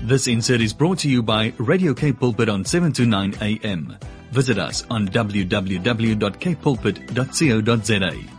This insert is brought to you by Radio K Pulpit on 7 to 9 a.m. Visit us on www.kpulpit.co.za.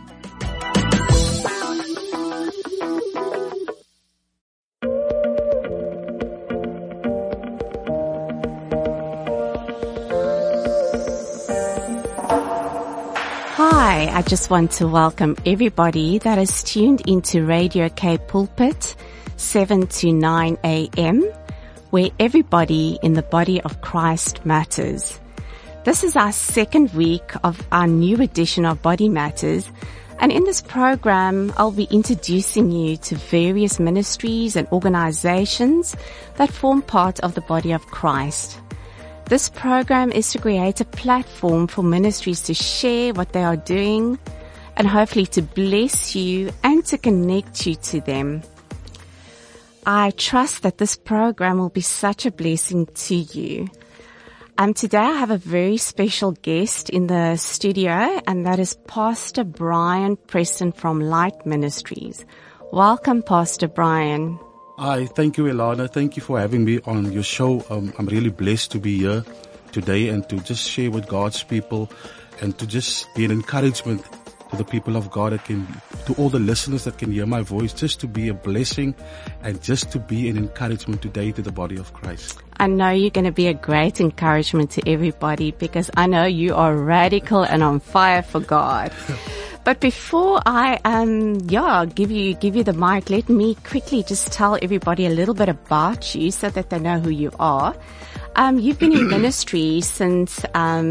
Hi, I just want to welcome everybody that is tuned into Radio K Pulpit, 7 to 9 a.m., where everybody in the body of Christ matters. This is our second week of our new edition of Body Matters, and in this program, I'll be introducing you to various ministries and organizations that form part of the body of Christ. This program is to create a platform for ministries to share what they are doing and hopefully to bless you and to connect you to them. I trust that this program will be such a blessing to you. Today I have a very special guest in the studio, and that is Pastor Brian Preston from Light Ministries. Welcome, Pastor Brian. Hi, thank you, Elana. Thank you for having me on your show. I'm really blessed to be here today and to just share with God's people and to just be an encouragement to the people of God, to all the listeners that can hear my voice, just to be a blessing and just to be an encouragement today to the body of Christ. I know you're going to be a great encouragement to everybody because I know you are radical and on fire for God. But before I give you the mic, let me quickly just tell everybody a little bit about you so that they know who you are. You've been in ministry since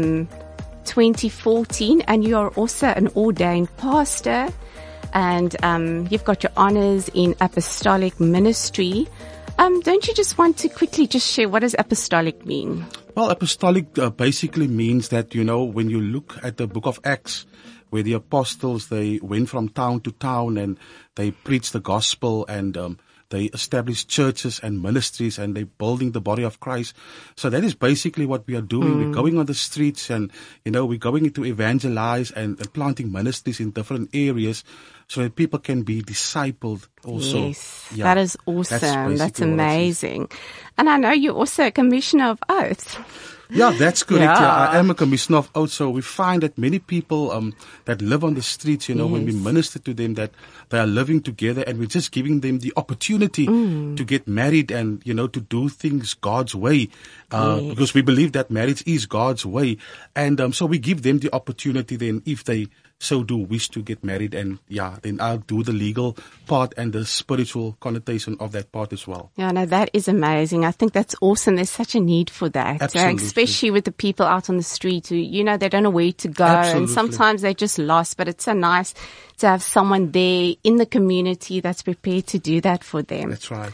2014, and you are also an ordained pastor, and you've got your honors in apostolic ministry. Don't you just want to quickly just share what does apostolic mean? Well, apostolic basically means that, when you look at the book of Acts, where the apostles, they went from town to town and they preached the gospel and they established churches and ministries and they're building the body of Christ. So that is basically what we are doing. We're going on the streets and, we're going to evangelize and planting ministries in different areas so that people can be discipled also. Yes, that is awesome. That's amazing. And I know you're also a commissioner of oaths. Yeah, that's correct. Yeah, I am a commissioner of oaths. So we find that many people that live on the streets, when we minister to them, that they are living together and we're just giving them the opportunity to get married and, to do things God's way. Because we believe that marriage is God's way. And so we give them the opportunity then if they so do wish to get married, and then I'll do the legal part and the spiritual connotation of that part as well. Yeah, no, that is amazing. I think that's awesome. There's such a need for that. Absolutely. Especially with the people out on the street who, they don't know where to go. Absolutely. And sometimes they're just lost, but it's so nice to have someone there in the community that's prepared to do that for them. That's right.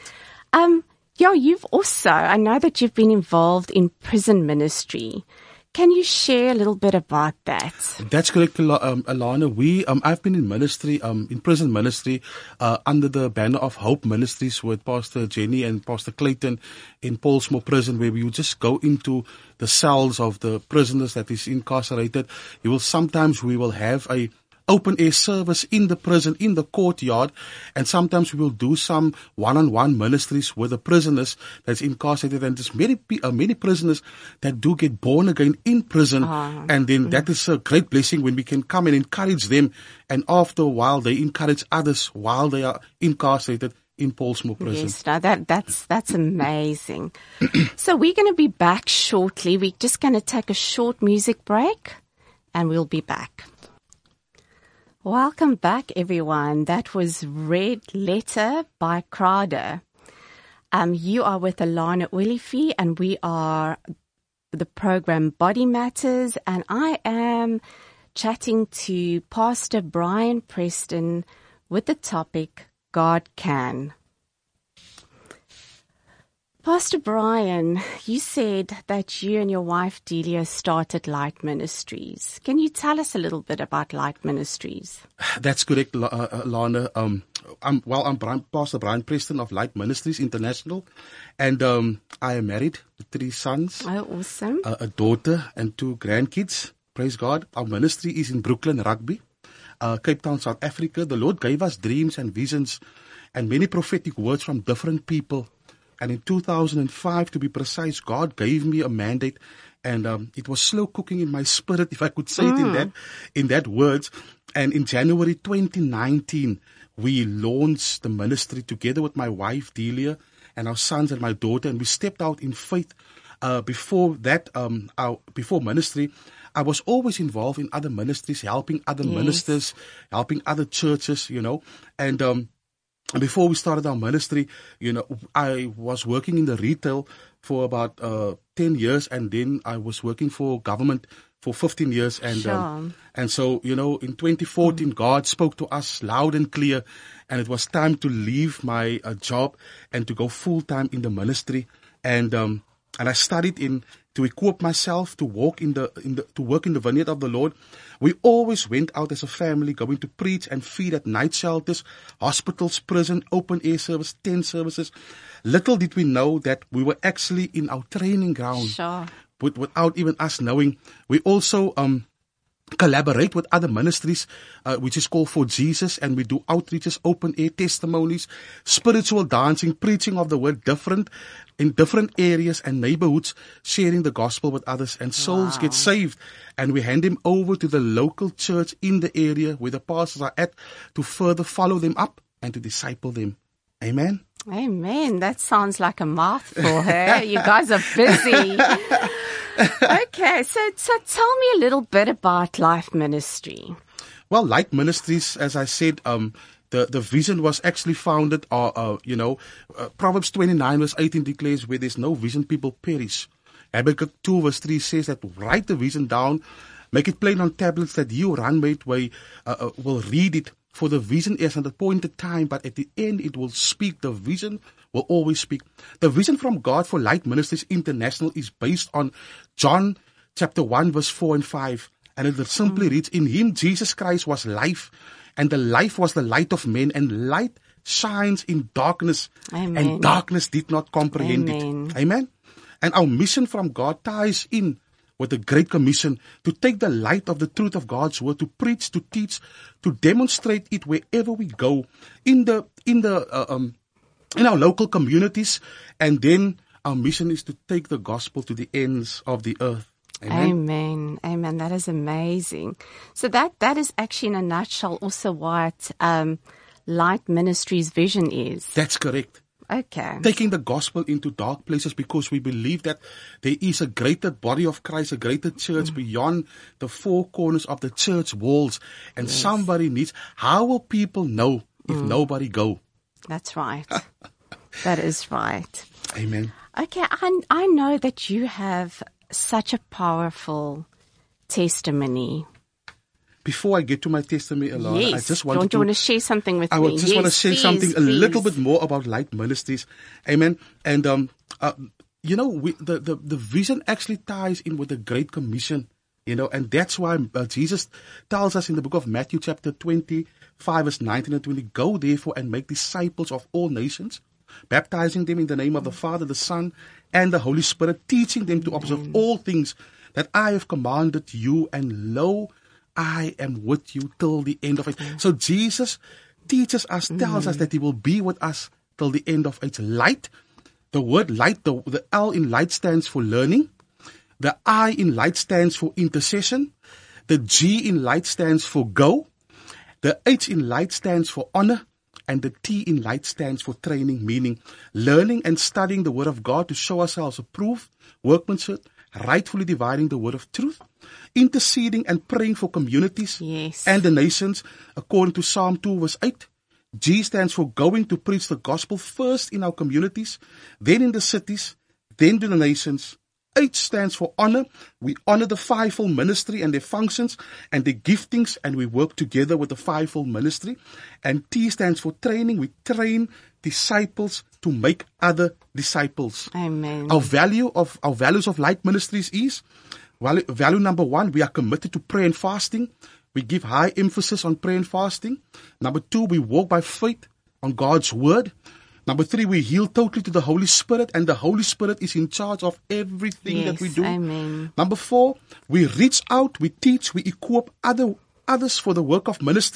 You've also, I know that you've been involved in prison ministry. Can you share a little bit about that? That's correct, Alana. I've been in ministry, in prison ministry, under the banner of Hope Ministries with Pastor Jenny and Pastor Clayton in Paulsmoor Prison, where we will just go into the cells of the prisoners that is incarcerated. We will have a open air service in the prison, in the courtyard, and sometimes we will do some one-on-one ministries with the prisoners that's incarcerated. And there's many prisoners that do get born again in prison, and then that is a great blessing when we can come and encourage them, and after a while they encourage others while they are incarcerated in Paulsmoor Prison. Yes, now that's amazing. So we're going to be back shortly. We're just going to take a short music break, and we'll be back. Welcome back, everyone. That was Red Letter by Crowder. You are with Alana Ulifi, and we are the program Body Matters, and I am chatting to Pastor Brian Preston with the topic, God Can. Pastor Brian, you said that you and your wife Delia started Light Ministries. Can you tell us a little bit about Light Ministries? That's correct, Lana. I'm Pastor Brian Preston of Light Ministries International, and I am married with 3 sons. Oh, awesome. A daughter and 2 grandkids. Praise God. Our ministry is in Brooklyn, Rugby, Cape Town, South Africa. The Lord gave us dreams and visions and many prophetic words from different people And in 2005, to be precise, God gave me a mandate, and it was slow cooking in my spirit, if I could say it in that words. And in January 2019, we launched the ministry together with my wife, Delia, and our sons and my daughter, and we stepped out in faith. Before that, before ministry, I was always involved in other ministries, helping other ministers, helping other churches, and before we started our ministry, I was working in the retail for about 10 years, and then I was working for government for 15 years. And so, in 2014, God spoke to us loud and clear, and it was time to leave my job and to go full time in the ministry. And I studied to equip myself to walk to work in the vineyard of the Lord. We always went out as a family, going to preach and feed at night shelters, hospitals, prison, open air service, tent services. Little did we know that we were actually in our training ground. Sure. Without even us knowing. We also collaborate with other ministries, which is called For Jesus, and we do outreaches, open air testimonies, spiritual dancing, preaching of the word in different areas and neighborhoods, sharing the gospel with others, and souls get saved, and we hand them over to the local church in the area where the pastors are at to further follow them up and to disciple them. Amen. Amen. That sounds like a mouthful, hey? You guys are busy. Okay, so tell me a little bit about Life Ministry. Well, Light Ministries, as I said, the vision was actually founded, Proverbs 29 verse 18 declares, where there's no vision, people perish. Habakkuk 2 verse 3 says that write the vision down, make it plain on tablets, that you, handmaid, will read it. For the vision is at a appointed time, but at the end it will speak. The vision will always speak. The vision from God for Light Ministries International is based on John chapter 1 verse 4 and 5. And it simply reads, in him Jesus Christ was life, and the life was the light of men, and light shines in darkness. Amen. And darkness did not comprehend it. Amen. And our mission from God ties in with the Great Commission to take the light of the truth of God's word, to preach, to teach, to demonstrate it wherever we go in our local communities. And then our mission is to take the gospel to the ends of the earth. Amen. Amen. Amen. That is amazing. So that is actually in a nutshell also what Light Ministries' vision is. That's correct. Okay. Taking the gospel into dark places, because we believe that there is a greater body of Christ, a greater church beyond the four corners of the church walls. And somebody needs, how will people know if nobody go? That's right. That is right. Amen. Okay. I know that you have such a powerful testimony. Before I get to my testimony, Alana, I just want to share something with me. I want to share something a little bit more about Light Ministries. Amen. And, the vision actually ties in with the Great Commission, and that's why Jesus tells us in the book of Matthew chapter 25 verse 19 and 20, go therefore and make disciples of all nations, baptizing them in the name of the Father, the Son, and the Holy Spirit, teaching them to observe all things that I have commanded you, and lo, I am with you till the end of it. So Jesus teaches us, tells us that he will be with us till the end of age. Light, the word light, the L in light stands for learning. The I in light stands for intercession. The G in light stands for go. The H in light stands for honor. And the T in light stands for training, meaning learning and studying the word of God to show ourselves approved, workmanship, rightfully dividing the word of truth, interceding and praying for communities and the nations, according to Psalm 2 verse 8. G stands for going to preach the gospel first in our communities, then in the cities, then to the nations. H stands for honor. We honor the fivefold ministry and their functions and their giftings, and we work together with the fivefold ministry. And T stands for training. We train disciples to make other disciples. Amen. Our values of Light Ministries is value number 1, we are committed to prayer and fasting. We give high emphasis on prayer and fasting. Number 2, we walk by faith on God's word. Number 3, we yield totally to the Holy Spirit, and the Holy Spirit is in charge of everything that we do. Amen. Number 4, we reach out, we teach, we equip others for the work of ministry.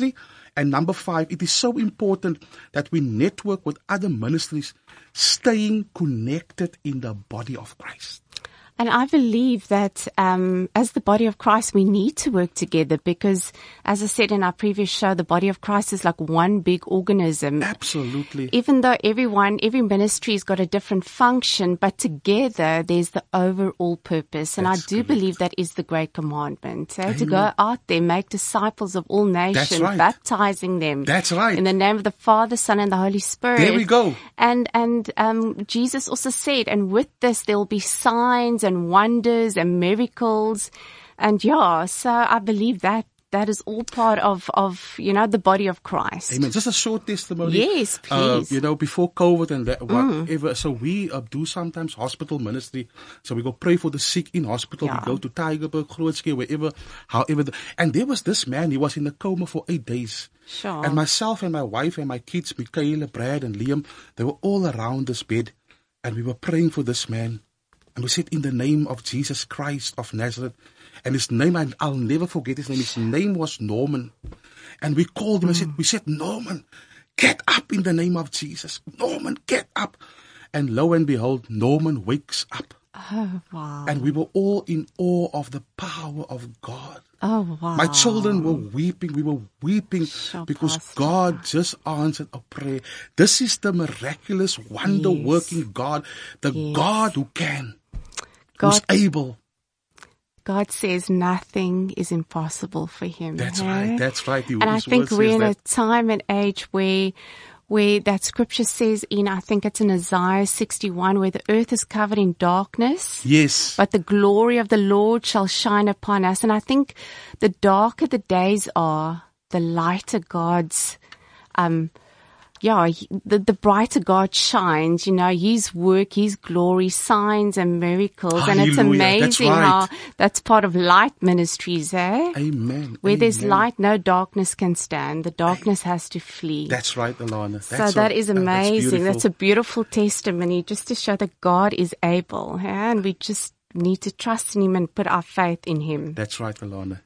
And number 5, it is so important that we network with other ministries, staying connected in the body of Christ. And I believe that as the body of Christ, we need to work together because, as I said in our previous show, the body of Christ is like one big organism. Absolutely. Even though every ministry's got a different function, but together there's the overall purpose. And That's I do correct. believe that is the great commandment, to go out there, make disciples of all nations, right. baptizing them. That's right. In the name of the Father, Son, and the Holy Spirit. There we go. And Jesus also said, and with this there will be signs and wonders and miracles. And so I believe that is all part of the body of Christ. Amen. Just a short testimony. Yes, please. Before COVID and that, whatever. So we do sometimes hospital ministry. So we go pray for the sick in hospital. Yeah. We go to Tygerberg, Grootskei, wherever, however. And there was this man, he was in a coma for 8 days. Sure. And myself and my wife and my kids, Michaela, Brad and Liam, they were all around this bed. And we were praying for this man. And we said, in the name of Jesus Christ of Nazareth. And his name, I'll never forget his name. His name was Norman. And we called him. We said, Norman, get up in the name of Jesus. Norman, get up. And lo and behold, Norman wakes up. Oh, wow. And we were all in awe of the power of God. Oh, wow. My children were weeping. We were weeping Sure, because Pastor. God just answered a prayer. This is the miraculous, wonder-working God, the God who can, who's able. God says nothing is impossible for him. That's hey? right. That's right. And I think we're in a time and age where that scripture says I think it's in Isaiah 61, where the earth is covered in darkness. Yes. But the glory of the Lord shall shine upon us. And I think the darker the days are, the lighter God's, the brighter God shines, His work, His glory, signs and miracles. Hallelujah. And it's amazing That's right. how that's part of light ministries, Amen. Where there's Amen. light, no darkness can stand. The darkness has to flee. That's right, Alana. So that is amazing. That's That's a beautiful testimony just to show that God is able. And we just need to trust in Him and put our faith in Him. That's right, Alana.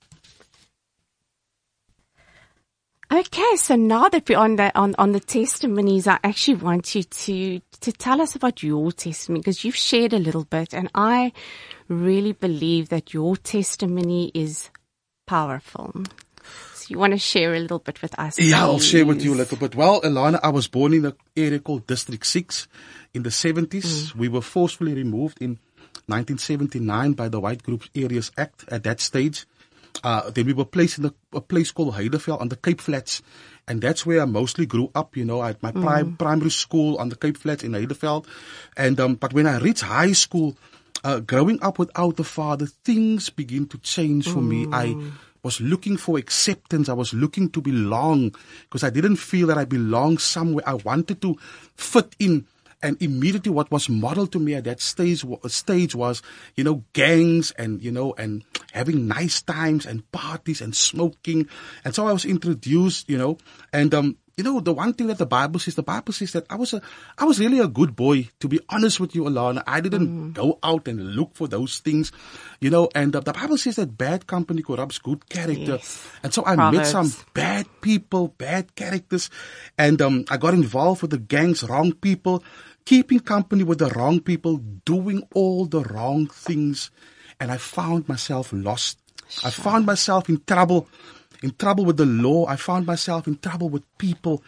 Okay, so now that we're on the testimonies, I actually want you to tell us about your testimony, because you've shared a little bit, and I really believe that your testimony is powerful. So you want to share a little bit with us? Yeah, I'll share with please? you a little bit. Well, Alana, I was born in an area called District 6 in the 70s. We were forcefully removed in 1979 by the White Groups Areas Act at that stage. Then we were placed in a place called Heideveld on the Cape Flats. And that's where I mostly grew up, I had my primary school on the Cape Flats in Heideveld. And, but when I reached high school, growing up without a father, things begin to change for me. I was looking for acceptance. I was looking to belong because I didn't feel that I belonged somewhere. I wanted to fit in. And immediately what was modeled to me at that stage was, gangs and, and having nice times and parties and smoking. And so I was introduced, and, the one thing that the Bible says that I was really a good boy, to be honest with you, Alana. I didn't go out and look for those things, and the Bible says that bad company corrupts good character. Yes. And so I Proverbs. met some bad people, bad characters, and I got involved with the gangs, wrong people, keeping company with the wrong people, doing all the wrong things. And I found myself lost. I found myself in trouble with the law. I found myself in trouble with people.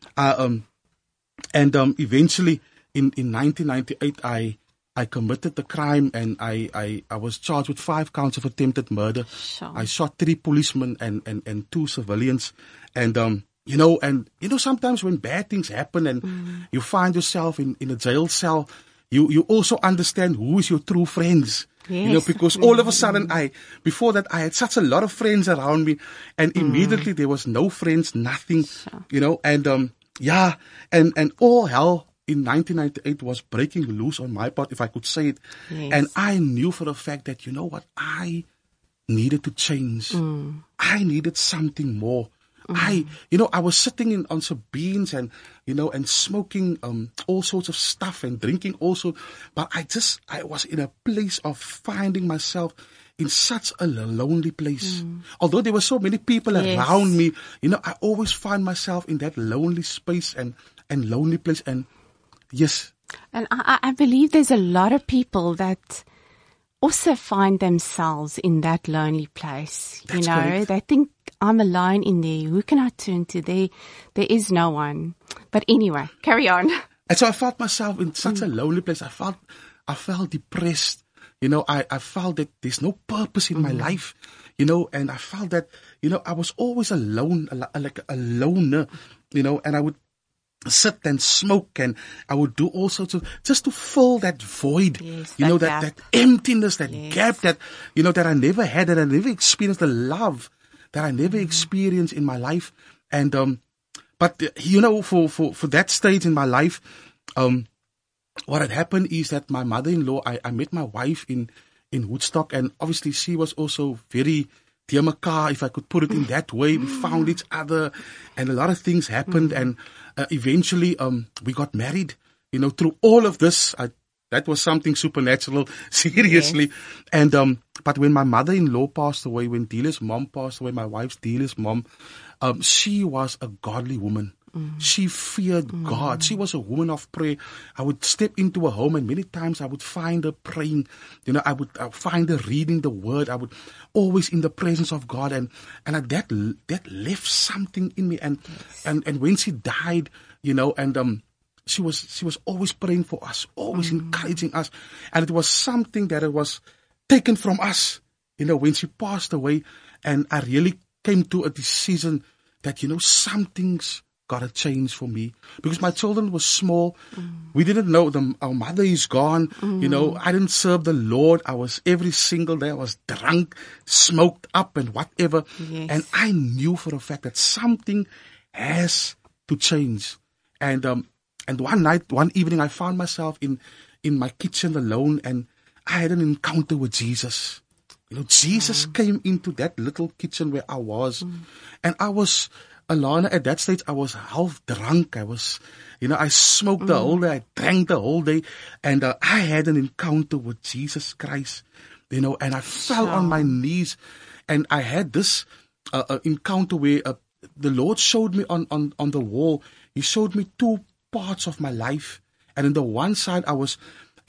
Eventually in 1998, I committed the crime, and I was charged with 5 counts of attempted murder. Sure. I shot 3 policemen and 2 civilians. And, sometimes when bad things happen and you find yourself in a jail cell, you also understand who is your true friends. Yes. Because all of a sudden before that I had such a lot of friends around me, and immediately there was no friends, nothing, Sure. and all hell in 1998 was breaking loose on my part, if I could say it. Yes. And I knew for a fact that, I needed to change. I needed something more. I was sitting on some beans and smoking all sorts of stuff and drinking also, but I was in a place of finding myself in such a lonely place. Although there were so many people around me, I always find myself in that lonely space and lonely place. And yes. And I believe there's a lot of people that also find themselves in that lonely place. That's correct. They think, I'm alone in there. Who can I turn to? There is no one. But anyway, carry on. And so I felt myself in such a lonely place. I felt depressed. I felt that there's no purpose in my life, and I felt that, I was always alone, like a loner, and I would sit and smoke and I would do all sorts of, just to fill that void, that emptiness, that gap that, that I never had, that I never experienced, the love that I never experienced in my life. And, but for that stage in my life, what had happened is that my mother-in-law, I met my wife in Woodstock, and obviously she was also very dear mekaar, if I could put it in that way. We found each other and a lot of things happened, and eventually we got married. Through all of this, that was something supernatural, seriously. Yes. And but when my mother-in-law passed away, when Delia's mom passed away, my wife's Delia's mom, she was a godly woman. She feared God. She was a woman of prayer. I would step into a home and many times I would find her praying. I would find her reading the word. I would always in the presence of God. And that left something in me. And when she died, and she was always praying for us, always encouraging us. And it was something that it was taken from us, when she passed away. And I really came to a decision that, something's got to change for me, because my children were small. We didn't know them. Our mother is gone. I didn't serve the Lord. I was every single day. I was drunk, smoked up and whatever. Yes. And I knew for a fact that something has to change. And one evening I found myself in my kitchen alone, and I had an encounter with Jesus. Jesus came into that little kitchen where I was, and I was, Alana, at that stage, I was half drunk. I was, I smoked the whole day. I drank the whole day. And I had an encounter with Jesus Christ, and I fell on my knees. And I had this encounter where the Lord showed me on the wall. He showed me two parts of my life. And on the one side, I was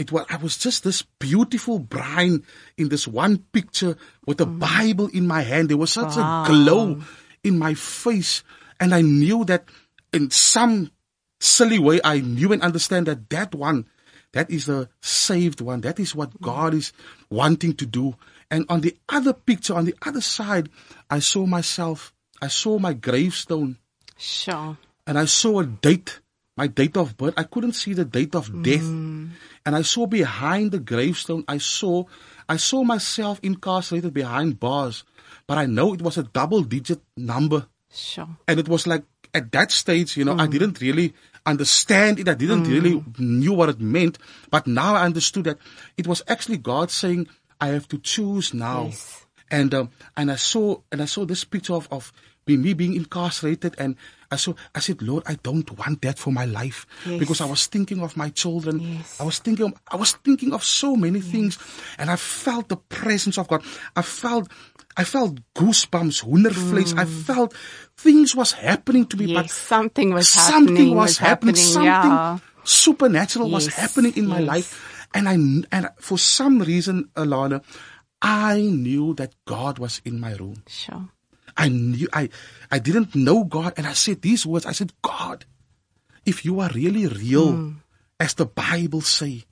just this beautiful bride in this one picture with a Bible in my hand. There was such a glow in my face, and I knew that in some silly way, I knew and understand that one, that is the saved one. That is what God is wanting to do. And on the other picture, on the other side, I saw myself, I saw my gravestone. Sure. And I saw a date, my date of birth. I couldn't see the date of death. And I saw behind the gravestone, I saw myself incarcerated behind bars. But I know it was a double-digit number. Sure. And it was like, at that stage, I didn't really understand it. I didn't really knew what it meant. But now I understood that it was actually God saying, I have to choose now. Yes. And I saw this picture of me being incarcerated, and I said, Lord, I don't want that for my life. Yes. Because I was thinking of my children. Yes. I was thinking of so many things, and I felt the presence of God. I felt goosebumps, hoendervlees. I felt things was happening to me. Yes, but something was happening. Something supernatural was happening in my life. And for some reason, Alana, I knew that God was in my room. Sure. I knew, I didn't know God. And I said these words. I said, God, if you are really real, as the Bible say,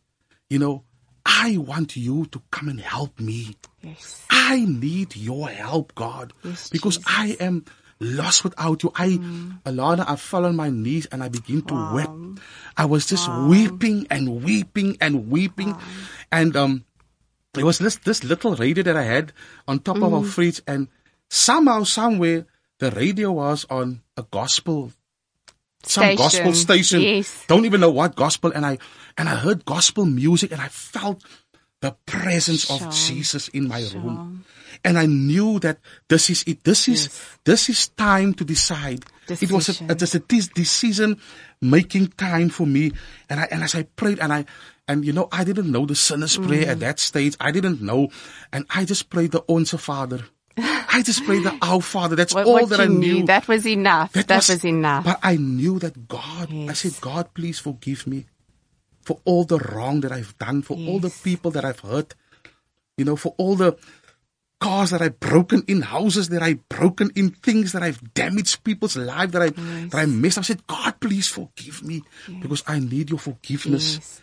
I want you to come and help me. Yes. I need your help, God, because Jesus. I am lost without you. Alana, I fell on my knees and I began to weep. I was just weeping and weeping and weeping. And it was this little radio that I had on top of our fridge, and somehow, somewhere, the radio was on a gospel gospel station. Yes. Don't even know what gospel. And I heard gospel music, and I felt the presence of Jesus in my room. And I knew that this is it. This is time to decide. Decision. It was a decision making time for me. And as I prayed, and And I didn't know the sinner's prayer at that stage. I didn't know. And I just prayed the Onze Vader. I just prayed the Our Father. That's all that I knew. That was enough. That was enough. But I knew that God, I said, God, please forgive me for all the wrong that I've done, for all the people that I've hurt, for all the cars that I've broken in, houses that I've broken in, things that I've damaged people's lives, that I messed up. I said, God, please forgive me because I need your forgiveness. Yes.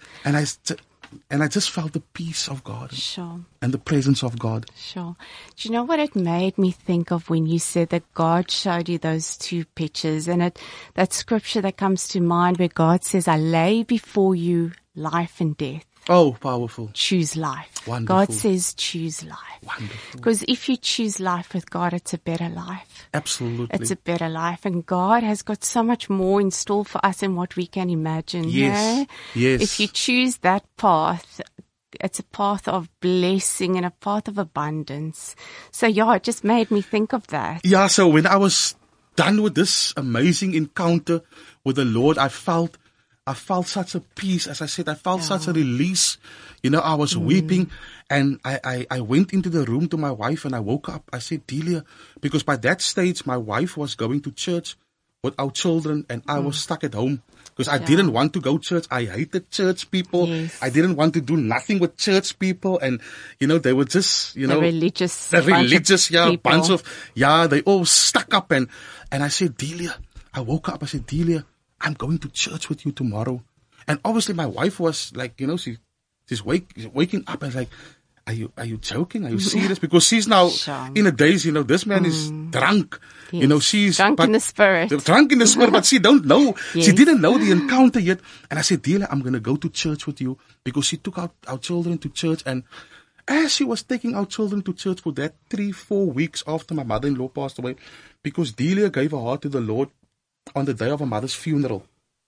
And I just felt the peace of God Sure. and the presence of God. Sure. Do you know what it made me think of when you said that God showed you those two pictures? And that scripture that comes to mind where God says, I lay before you life and death. Oh, powerful. Choose life. Wonderful. God says choose life. Wonderful. Because if you choose life with God, it's a better life. Absolutely. It's a better life. And God has got so much more in store for us than what we can imagine. Yes. Yes. If you choose that path, it's a path of blessing and a path of abundance. So it just made me think of that. Yeah, so when I was done with this amazing encounter with the Lord, I felt such a peace. As I said, I felt such a release. I was weeping, and I went into the room to my wife, and I woke up. I said, Delia, because by that stage, my wife was going to church with our children, and I was stuck at home because I didn't want to go to church. I hated church people. Yes. I didn't want to do nothing with church people, and they were just, The religious people. bunch of they all stuck up, and I said, Delia, I woke up. I said, Delia, I'm going to church with you tomorrow. And obviously my wife was like, she's waking up and like, are you joking? Are you serious? Because she's now in a daze, this man is drunk. Yes. She's drunk in the spirit. Drunk in the spirit, but she don't know. Yes. She didn't know the encounter yet. And I said, Delia, I'm going to go to church with you, because she took our children to church. And as she was taking our children to church for that 3-4 weeks after my mother-in-law passed away, because Delia gave her heart to the Lord on the day of her mother's funeral.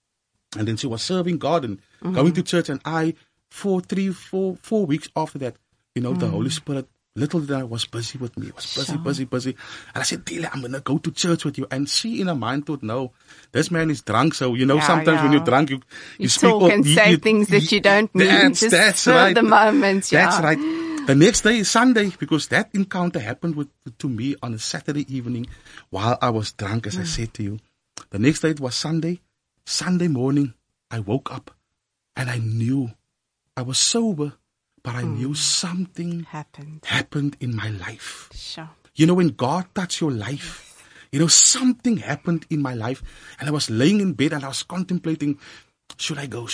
And then she was serving God and going to church. And I, for 4 weeks after that, the Holy Spirit, little did I, was busy with me. Was busy. And I said, Delia, I'm going to go to church with you. And she in her mind thought, no, this man is drunk. So, sometimes when you're drunk, you speak talk and say things that you don't mean. That's right. The moment, That's right. The next day is Sunday, because that encounter happened to me on a Saturday evening while I was drunk, as I said to you. The next day it was Sunday. Sunday morning, I woke up and I knew I was sober, but I knew something happened in my life. Sure. When God touched your life, something happened in my life, and I was laying in bed and I was contemplating, should I go?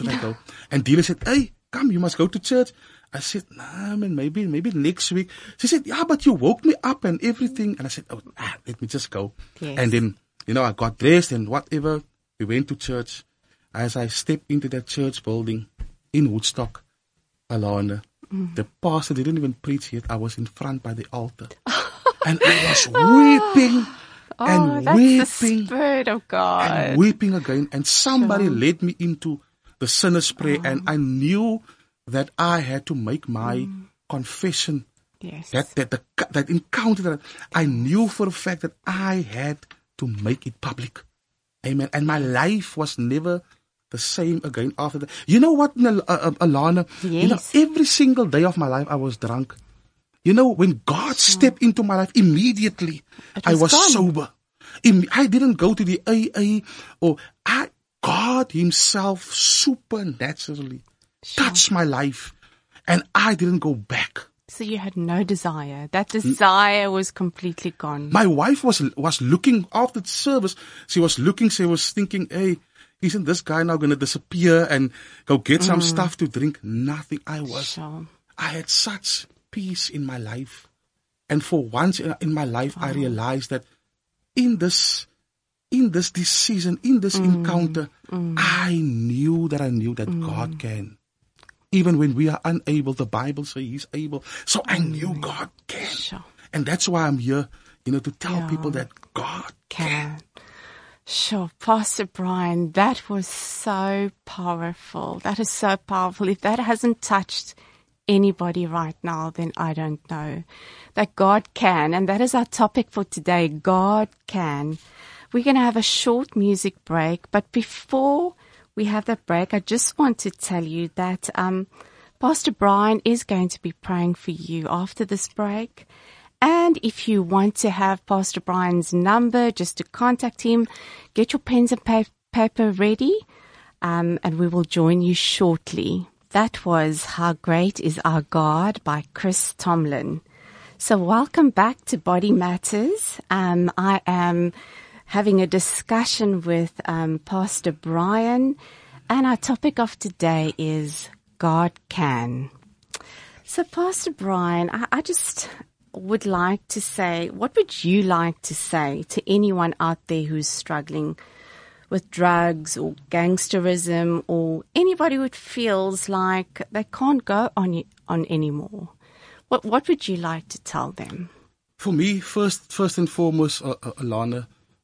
And Delia said, hey, come, you must go to church. I said, nah, man, maybe next week. She said, yeah, but you woke me up and everything. And I said, let me just go. Yes. And then, I got dressed and whatever. We went to church. As I stepped into that church building in Woodstock, Alana, the pastor didn't even preach yet. I was in front by the altar. And I was weeping and that's weeping. The Spirit of God. And weeping again. And somebody led me into the sinner's prayer. And I knew that I had to make my confession. Yes. That encounter, that I knew for a fact that I had to make it public. Amen. And my life was never the same again after that. You know what, Alana? Yes. Every single day of my life I was drunk. When God stepped into my life, immediately I was sober. I didn't go to the AA God himself supernaturally touched my life, and I didn't go back. So you had no desire. That desire was completely gone. My wife was looking after the service. She was thinking, hey, isn't this guy now going to disappear and go get some stuff to drink? Nothing. I had such peace in my life. And for once in my life, I realized that in this season, in this encounter, I knew that God can. Even when we are unable, the Bible says He's able. So I knew God can. Sure. And that's why I'm here, to tell people that God can. Sure. Pastor Brian, that was so powerful. That is so powerful. If that hasn't touched anybody right now, then I don't know. That God can. And that is our topic for today. God can. We're going to have a short music break. But before we have that break, I just want to tell you that Pastor Brian is going to be praying for you after this break. And if you want to have Pastor Brian's number just to contact him, get your pens and paper ready, and we will join you shortly. That was How Great Is Our God by Chris Tomlin. So welcome back to Body Matters. I am having a discussion with Pastor Brian, and our topic of today is God Can. So Pastor Brian, I just would like to say, what would you like to say to anyone out there who's struggling with drugs or gangsterism, or anybody who feels like they can't go on anymore? What would you like to tell them? For me, first and foremost, Alana,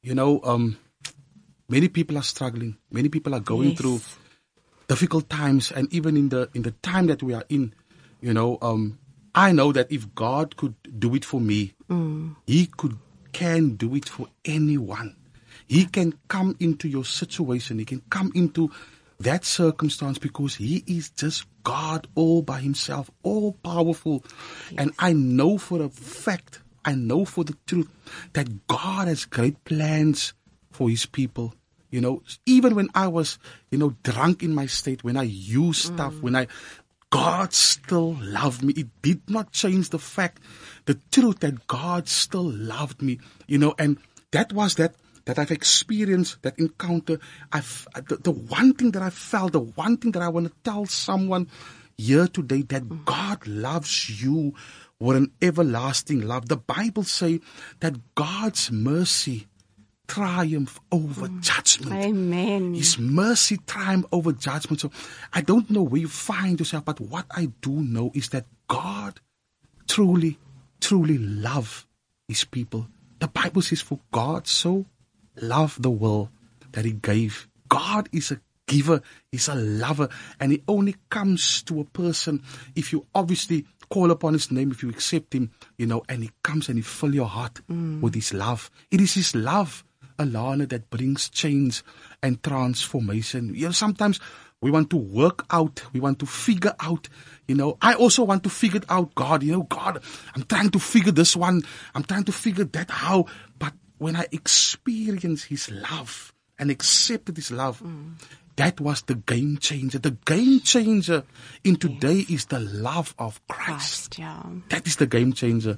many people are struggling. Many people are going through difficult times, and even in the time that we are in, I know that if God could do it for me, He can do it for anyone. He can come into your situation. He can come into that circumstance because He is just God all by Himself, all powerful. Yes. And I know for a fact, I know for the truth that God has great plans for His people. Even when I was, drunk in my state, when I used stuff, God still loved me. It did not change the fact, the truth that God still loved me, and that was that I've experienced, that encounter. The one thing that I felt, the one thing that I want to tell someone here today, that God loves you with an everlasting love. The Bible says that God's mercy triumph over judgment. Amen. His mercy triumph over judgment. So I don't know where you find yourself, but what I do know is that God truly, truly loves His people. The Bible says, for God so loved the world that He gave. God is a giver. He's a lover. And He only comes to a person if you obviously call upon His name, if you accept Him, and He comes and He fills your heart with His love. It is His love, Alana, that brings change and transformation. Sometimes we want to work out, we want to figure out, I also want to figure it out, God, God, I'm trying to figure this one, I'm trying to figure that out. But when I experienced His love and accepted His love, that was the game changer. The game changer in today is the love of Christ. That is the game changer.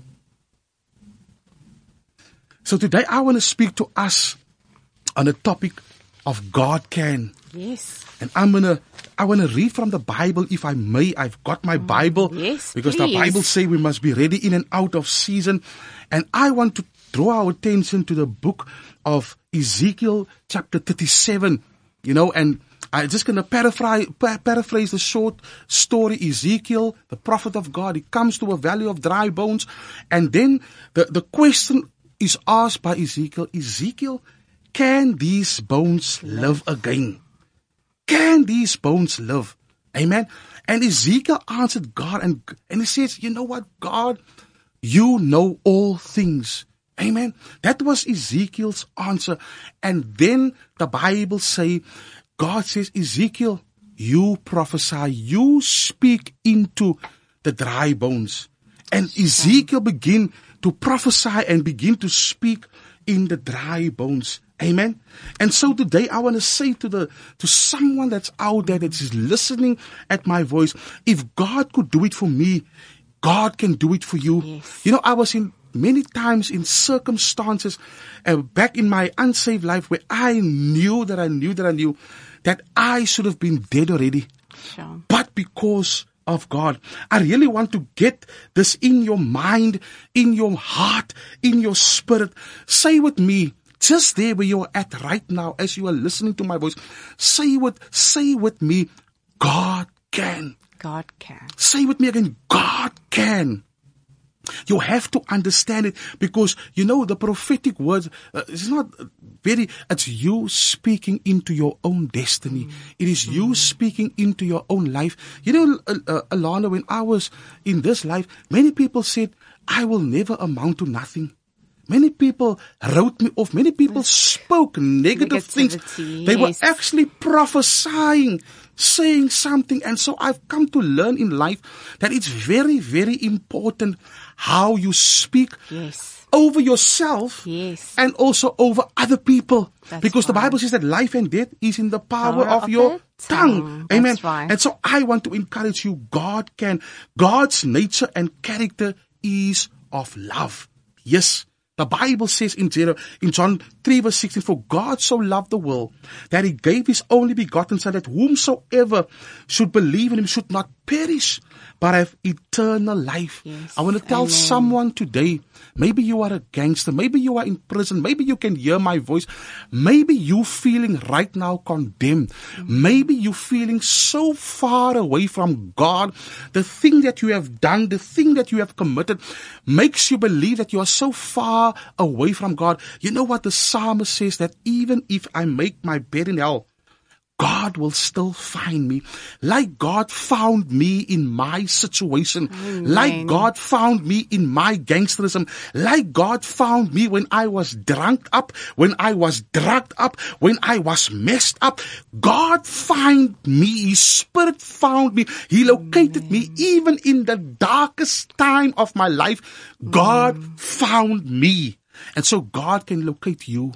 So today I want to speak to us on a topic of God Can. Yes. And I want to read from the Bible, if I may. I've got my Bible. Yes, because please. The Bible says we must be ready in and out of season. And I want to draw our attention to the book of Ezekiel chapter 37. And I'm just going to paraphrase the short story. Ezekiel, the prophet of God, he comes to a valley of dry bones. And then the question is asked by Ezekiel, Ezekiel, can these bones live again? Can these bones live? Amen. And Ezekiel answered God and he says, you know what, God, you know all things. Amen. That was Ezekiel's answer. And then the Bible say, God says, Ezekiel, you prophesy, you speak into the dry bones. And Ezekiel begin to prophesy and begin to speak in the dry bones. Amen. And so today I want to say to someone that's out there that is listening at my voice, if God could do it for me, God can do it for you. Yes. I was in many times in circumstances back in my unsaved life where I knew that I should have been dead already. Sure. But because of God, I really want to get this in your mind, in your heart, in your spirit. Say with me, just there where you're at right now, as you are listening to my voice, say with me, God can. God can. Say with me again, God can. You have to understand it because, the prophetic words, it's you speaking into your own destiny. It is you speaking into your own life. Alana, when I was in this life, many people said, I will never amount to nothing. Many people wrote me off. Many people spoke negative things. They were actually prophesying, saying something. And so I've come to learn in life that it's very, very important how you speak over yourself and also over other people. Because the Bible says that life and death is in the power of your tongue. Amen. Right. And so I want to encourage you, God's nature and character is of love. Yes. The Bible says in John 3 verse 16, for God so loved the world that he gave his only begotten Son, that whomsoever should believe in him should not perish, but have eternal life. Yes. I want to tell someone today, maybe you are a gangster, maybe you are in prison, maybe you can hear my voice, maybe you feeling right now condemned, maybe you feeling so far away from God, the thing that you have done, the thing that you have committed makes you believe that you are so far away from God. You know what the psalmist says, that even if I make my bed in hell, God will still find me. Like God found me in my situation. Like God found me in my gangsterism. Like God found me when I was drunk up, when I was drugged up, when I was messed up. God found me. His Spirit found me. He located me even in the darkest time of my life. God found me. And so God can locate you.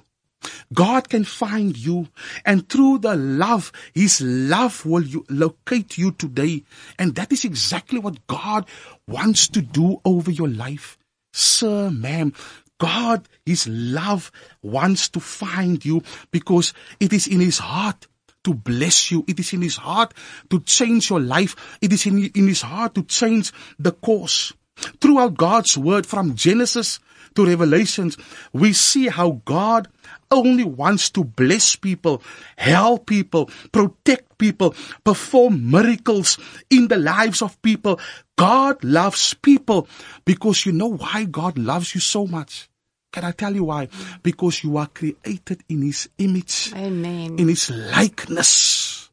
God can find you, and through the love, His love will locate you today. And that is exactly what God wants to do over your life. Sir, ma'am, God, His love wants to find you because it is in His heart to bless you. It is in His heart to change your life. It is in His heart to change the course. Throughout God's word, from Genesis to Revelations, we see how God only wants to bless people, help people, protect people, perform miracles in the lives of people. God loves people because you know why God loves you so much. Can I tell you why? Because you are created in His image. Amen. In His likeness.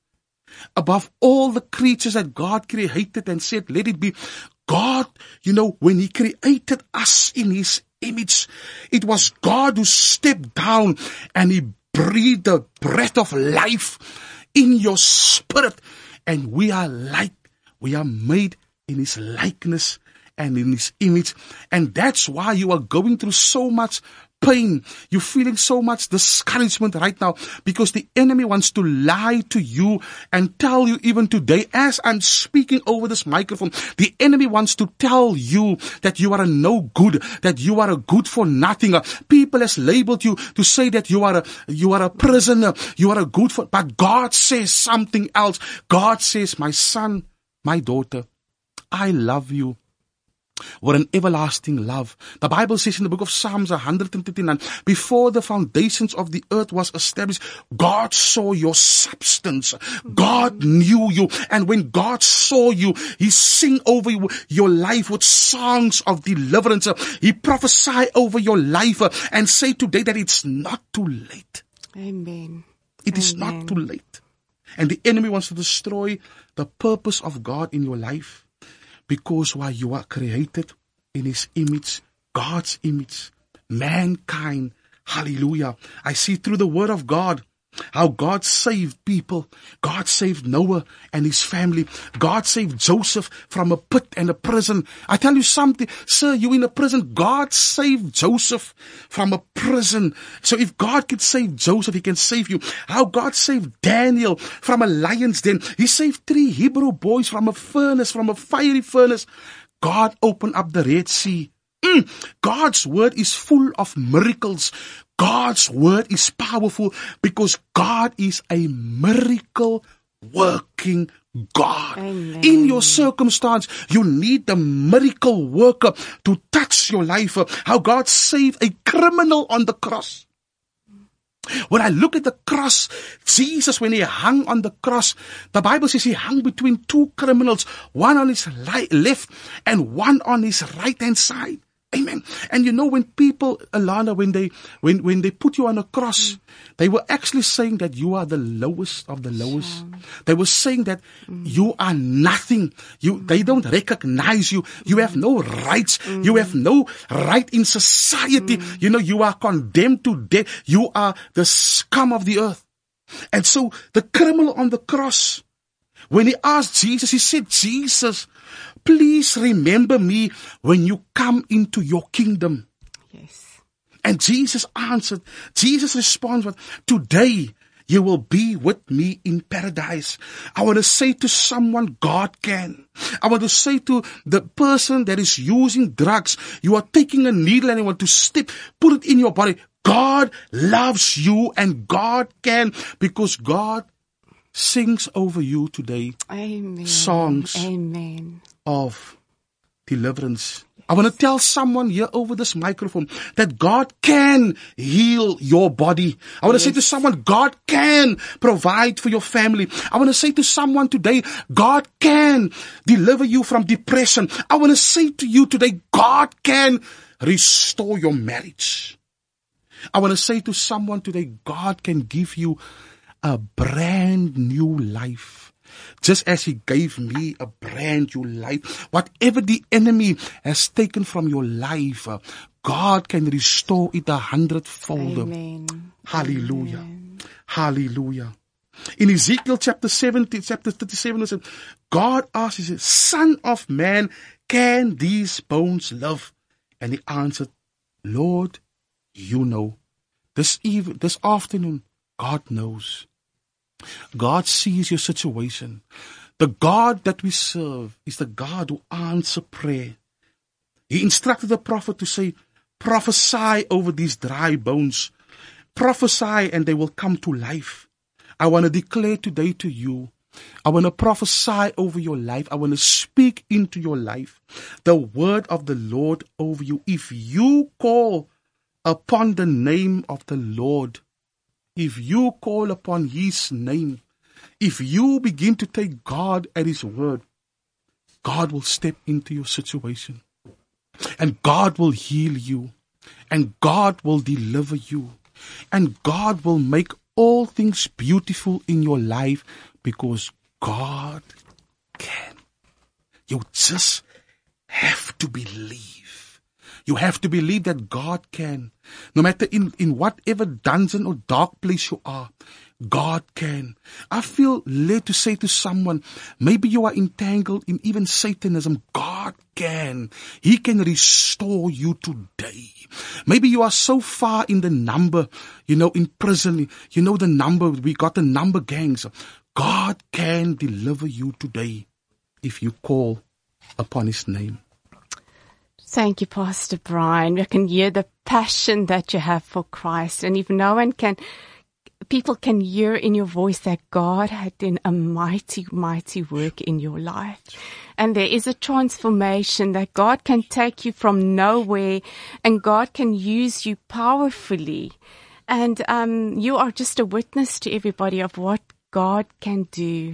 Above all the creatures that God created and said, let it be. God, you know, when He created us in His image, it was God who stepped down and He breathed the breath of life in your spirit. And we are made in His likeness and in His image. And that's why you are going through so much pain. You're feeling so much discouragement right now because the enemy wants to lie to you and tell you even today as I'm speaking over this microphone, the enemy wants to tell you that you are a no good, that you are a good for nothing. People has labeled you to say that you are a prisoner, you are a good for, but God says something else. God says, my son, my daughter, I love you with an everlasting love. The Bible says in the book of Psalms 139, before the foundations of the earth was established, God saw your substance. God knew you. And when God saw you, He sing over your life with songs of deliverance. He prophesy over your life and say today that it's not too late. Amen. It is not too late. And the enemy wants to destroy the purpose of God in your life. Because while you are created in His image, God's image, mankind, hallelujah. I see through the word of God how God saved people. God saved Noah and his family. God saved Joseph from a pit and a prison. I tell you something, sir, you in a prison. God saved Joseph from a prison. So if God could save Joseph, He can save you. How God saved Daniel from a lion's den. He saved 3 Hebrew boys from a furnace, from a fiery furnace. God opened up the Red Sea. God's word is full of miracles. God's word is powerful because God is a miracle working God. Amen. In your circumstance, you need the miracle worker to touch your life. How God saved a criminal on the cross. When I look at the cross, Jesus, when He hung on the cross, the Bible says He hung between 2 criminals, one on His left and one on His right hand side. Amen. And you know, when people, Alana, when they put you on a cross, they were actually saying that you are the lowest of the lowest. They were saying that you are nothing. They don't recognize you. You have no rights. You have no right in society. You know, you are condemned to death. You are the scum of the earth. And so the criminal on the cross, when he asked Jesus, he said, Jesus, please remember me when you come into your kingdom. Yes. And Jesus answered, Jesus responded, today you will be with me in paradise. I want to say to someone, God can. I want to say to the person that is using drugs, you are taking a needle and you want to put it in your body. God loves you and God can, because God sings over you today. Amen. Songs. Amen. Of deliverance. I want to tell someone here over this microphone that God can heal your body. I want to say to someone, God can provide for your family. I want to say to someone today, God can deliver you from depression. I want to say to you today, God can restore your marriage. I want to say to someone today, God can give you a brand new life. Just as He gave me a brand new life. Whatever the enemy has taken from your life, God can restore it 100-fold. Amen. Hallelujah. Amen. Hallelujah. In Ezekiel chapter 37, it says, God asked, He said, Son of man, can these bones live? And He answered, Lord, you know. This afternoon, God knows. God sees your situation. The God that we serve is the God who answers prayer. He instructed the prophet to say, prophesy over these dry bones. Prophesy and they will come to life. I want to declare today to you, I want to prophesy over your life. I want to speak into your life the word of the Lord over you. If you call upon the name of the Lord, if you call upon His name, if you begin to take God at His word, God will step into your situation. And God will heal you. And God will deliver you. And God will make all things beautiful in your life, because God can. You just have to believe. You have to believe that God can. No matter in whatever dungeon or dark place you are, God can. I feel led to say to someone, maybe you are entangled in even Satanism. God can. He can restore you today. Maybe you are so far in the number, in prison. You know the number, we got the number gangs. God can deliver you today if you call upon His name. Thank you, Pastor Brian. I can hear the passion that you have for Christ. And if no one people can hear in your voice that God had done a mighty, mighty work in your life. And there is a transformation that God can take you from nowhere and God can use you powerfully. And you are just a witness to everybody of what God can do.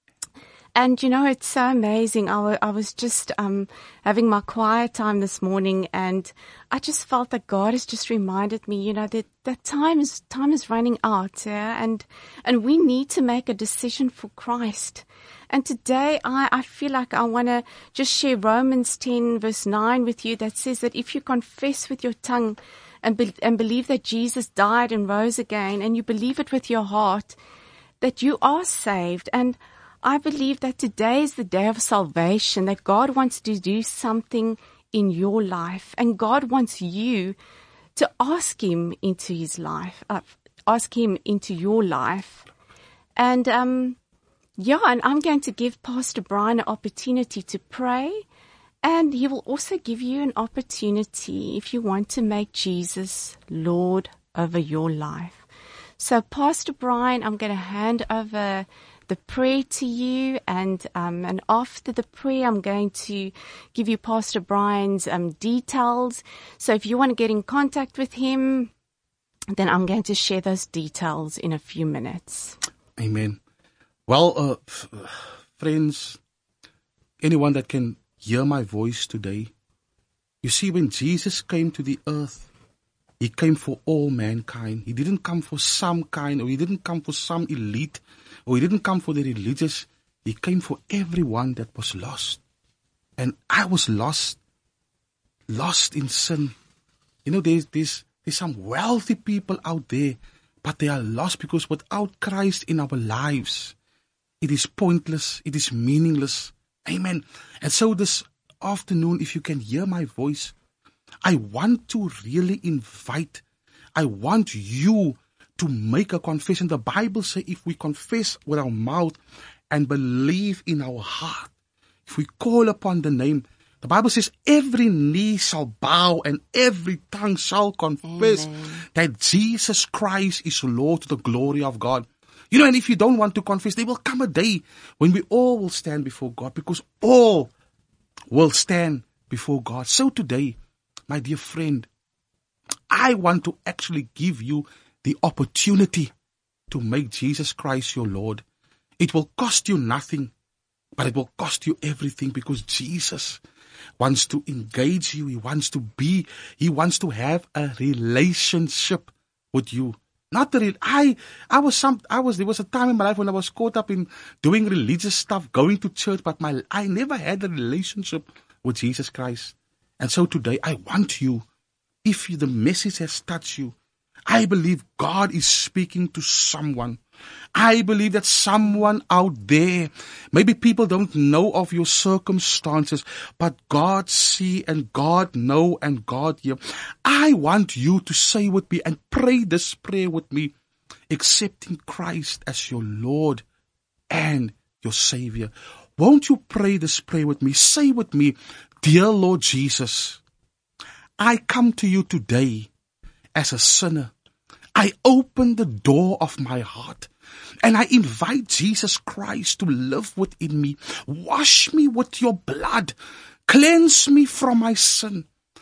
And it's so amazing. I was just having my quiet time this morning, and I just felt that God has just reminded me, that time is running out, yeah? And we need to make a decision for Christ. And today I feel like I want to just share Romans 10 verse 9 with you, that says that if you confess with your tongue and believe that Jesus died and rose again, and you believe it with your heart, that you are saved. And I believe that today is the day of salvation, that God wants to do something in your life, and God wants you to ask Him into His life, ask Him into your life. And and I'm going to give Pastor Brian an opportunity to pray, and he will also give you an opportunity if you want to make Jesus Lord over your life. So Pastor Brian, I'm going to hand over the prayer to you, and after the prayer, I'm going to give you Pastor Brian's details. So if you want to get in contact with him, then I'm going to share those details in a few minutes. Amen. Well, friends, anyone that can hear my voice today, You see, when Jesus came to the earth, He came for all mankind. He didn't come for some kind, or He didn't come for some elite, or He didn't come for the religious. He came for everyone that was lost. And I was lost in sin. You know, there's some wealthy people out there, but they are lost because without Christ in our lives, it is pointless, it is meaningless. Amen. And so this afternoon, if you can hear my voice, I want to really I want you to make a confession. The Bible says if we confess with our mouth and believe in our heart, if we call upon the name, the Bible says every knee shall bow and every tongue shall confess that Jesus Christ is Lord to the glory of God. You know, and if you don't want to confess, there will come a day when we all will stand before God, because all will stand before God. So today, my dear friend, I want to actually give you the opportunity to make Jesus Christ your Lord. It will cost you nothing, but it will cost you everything, because Jesus wants to engage you. He wants to have a relationship with you. Not the real. There was a time in my life when I was caught up in doing religious stuff, going to church, but I never had a relationship with Jesus Christ. And so today I want you, if the message has touched you, I believe God is speaking to someone. I believe that someone out there, maybe people don't know of your circumstances, but God see and God know and God hear. I want you to say with me and pray this prayer with me, accepting Christ as your Lord and your Savior. Won't you pray this prayer with me? Say with me, dear Lord Jesus, I come to you today as a sinner. I open the door of my heart and I invite Jesus Christ to live within me. Wash me with your blood. Cleanse me from my sin.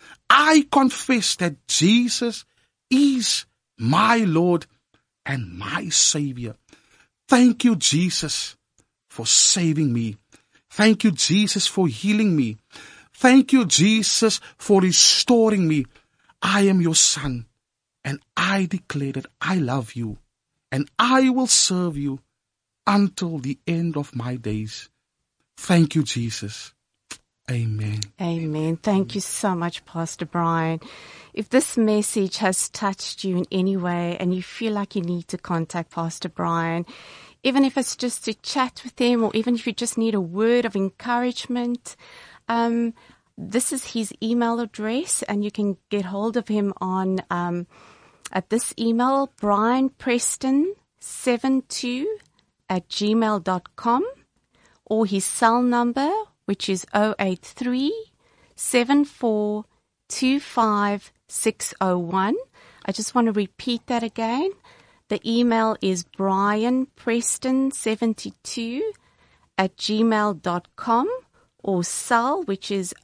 I confess that Jesus is my Lord and my Savior. Thank you, Jesus, for saving me. Thank you, Jesus, for healing me. Thank you, Jesus, for restoring me. I am your son, and I declare that I love you, and I will serve you until the end of my days. Thank you, Jesus. Amen. Amen. Thank you so much, Pastor Brian. If this message has touched you in any way and you feel like you need to contact Pastor Brian, even if it's just to chat with him, or even if you just need a word of encouragement, this is his email address, and you can get hold of him on at this email, brianpreston72@gmail.com, or his cell number, which is 083-7425-601. I just want to repeat that again. The email is brianpreston72@gmail.com, or cell, which is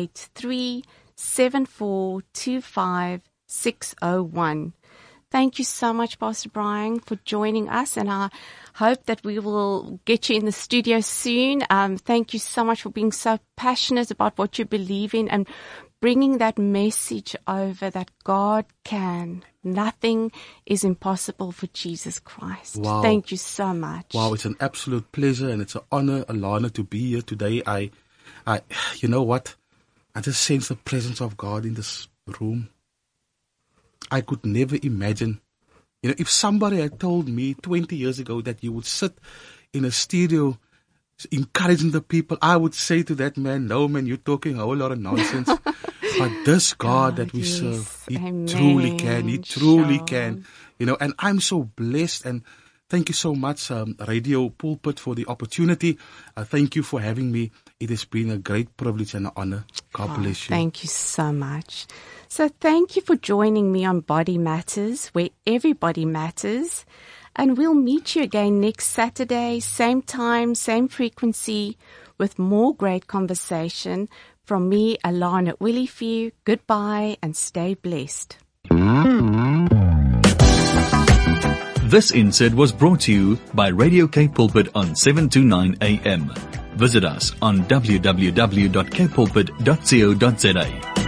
083-7425-601. Thank you so much, Pastor Brian, for joining us, and I hope that we will get you in the studio soon. Thank you so much for being so passionate about what you believe in and bringing that message over that God can. Nothing is impossible for Jesus Christ. Wow. Thank you so much. Wow, it's an absolute pleasure and it's an honor, Alana, to be here today. I you know what? I just sense the presence of God in this room. I could never imagine, if somebody had told me 20 years ago that you would sit in a studio encouraging the people, I would say to that man, no man, you're talking a whole lot of nonsense. But this God that we serve, He truly can. He truly can. And I'm so blessed, and thank you so much, Radio Pulpit, for the opportunity. Thank you for having me. It has been a great privilege and an honor. God bless you. Thank you so much. So thank you for joining me on Body Matters, where everybody matters. And we'll meet you again next Saturday, same time, same frequency, with more great conversation. From me, Alana Willifew, goodbye and stay blessed. This insert was brought to you by Radio K Pulpit on 729 AM. Visit us on www.kpulpit.co.za.